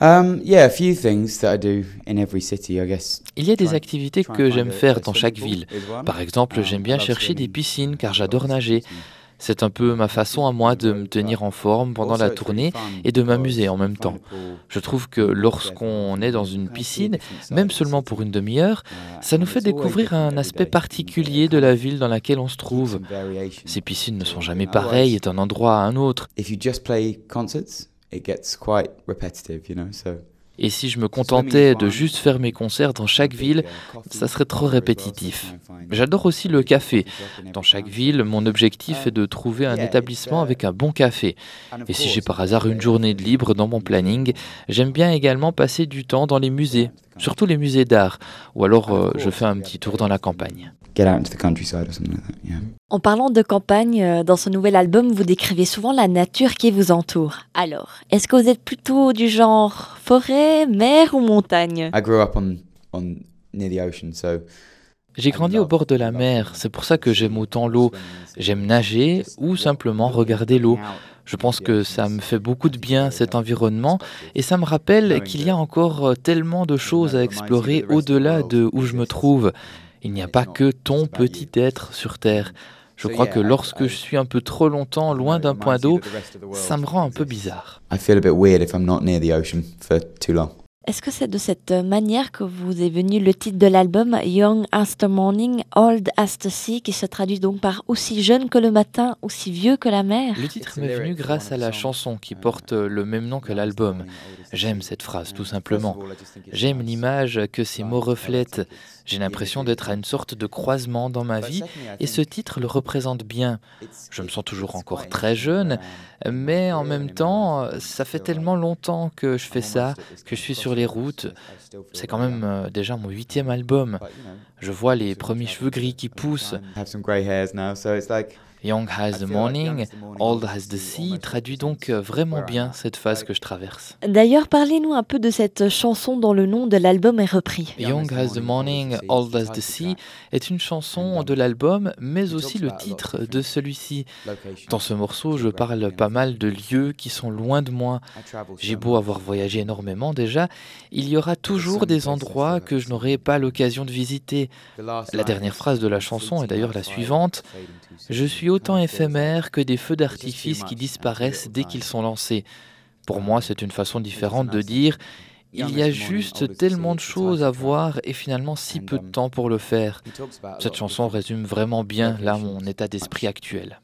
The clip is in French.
Yeah, a few things that I do in every city, I guess. Il y a des Try activités try and que find j'aime faire a dans swimming chaque pool ville. is one. Par exemple, j'aime I bien love chercher des swimming. piscines car Got lots j'adore of nager. cities and C'est un peu ma façon à moi de me tenir en forme pendant also la it's really tournée fun et de m'amuser because en when you même find temps. a pool Je trouve que and you walk there for half lorsqu'on an est dans hour, you une kind of see a piscine, different side même of the seulement pour city. une demi-heure, ça nous And fait it's always découvrir different un every aspect day, and particulier it de kind la of ville dans laquelle on se keeps trouve. some variation Ces piscines ne to sont what you're jamais doing. pareilles Otherwise, d'un endroit à un autre. if you just play concerts, it gets quite repetitive, so Et si je me swimming is contentais de one. juste faire mes concerts dans I'm a chaque big ville, ça coffee serait trop drinker as well, so try répétitif. and find J'adore aussi a le really good café. coffee shop in Dans every chaque town. ville, mon objectif est de trouver un Yeah, it's établissement avec un bon café. and of Et si j'ai course, par if you have hasard a une day off, journée de then libre dans mon museum planning, or j'aime bien également passer du temps dans les get musées, out into the surtout les countryside. musées d'art, ou alors And of je course, fais if un we have petit a tour day dans la off, then campagne. get out into the countryside or something like that. Yeah. En parlant de campagne, dans ce nouvel album, vous décrivez souvent la nature qui vous entoure. Alors, est-ce que vous êtes plutôt du genre forêt, mer ou montagne? I grew up on near the ocean, so J'ai grandi au bord de la mer, c'est pour ça que j'aime autant l'eau. J'aime nager ou simplement regarder l'eau. Je pense que ça me fait beaucoup de bien cet environnement et ça me rappelle qu'il y a encore tellement de choses à explorer au-delà de où je me trouve. Il n'y a pas que ton petit être sur Terre. Je crois que lorsque je suis un peu trop longtemps loin d'un point d'eau, ça me rend un peu bizarre. I feel a bit weird if I'm not near the ocean for too long. Est-ce que c'est de cette manière que vous est venu le titre de l'album Young as the Morning, Old as the Sea, qui se traduit donc par aussi jeune que le matin, aussi vieux que la mer? Le titre m'est venu grâce à la chanson qui porte le même nom que l'album. J'aime cette phrase, tout simplement. J'aime l'image que ces mots reflètent. J'ai l'impression d'être à une sorte de croisement dans ma vie et ce titre le représente bien. Je me sens toujours encore très jeune, mais en même temps, ça fait tellement longtemps que je fais ça, que je suis sur les routes. C'est quand même déjà mon 8e album. Je vois les premiers cheveux gris qui poussent. Have some grey hairs now, so it's like Young as the morning, old as the sea traduit donc vraiment bien cette phase que je traverse. D'ailleurs, parlez-nous un peu de cette chanson dont le nom de l'album est repris. Young as the morning, old as the sea est une chanson de l'album, mais aussi le titre de celui-ci. Dans ce morceau, je parle pas mal de lieux qui sont loin de moi. J'ai beau avoir voyagé énormément déjà, il y aura toujours des endroits que je n'aurai pas l'occasion de visiter. La dernière phrase de la chanson est d'ailleurs la suivante. Je suis autant éphémère que des feux d'artifice qui disparaissent dès qu'ils sont lancés. Pour moi, c'est une façon différente de dire il y a juste tellement de choses à voir et finalement si peu de temps pour le faire. Cette chanson résume vraiment bien là mon état d'esprit actuel.